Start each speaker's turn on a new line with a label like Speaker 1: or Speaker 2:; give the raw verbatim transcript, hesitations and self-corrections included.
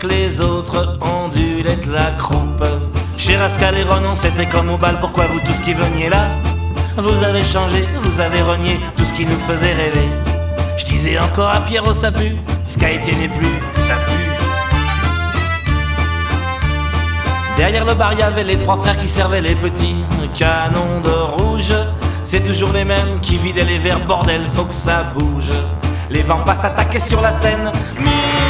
Speaker 1: que les autres ont dû être la croupe. Chez Rascal et Ronan, c'était comme au bal. Pourquoi vous tous qui veniez là, vous avez changé, vous avez renié tout ce qui nous faisait rêver. Je disais encore à Pierrot ça pue, ce qu'a été n'est plus, ça pue. Derrière le bar, il y avait les trois frères qui servaient les petits canons de rouge. C'est toujours les mêmes qui vidaient les verres, bordel, faut que ça bouge. Les vents passent attaquer sur la scène, mais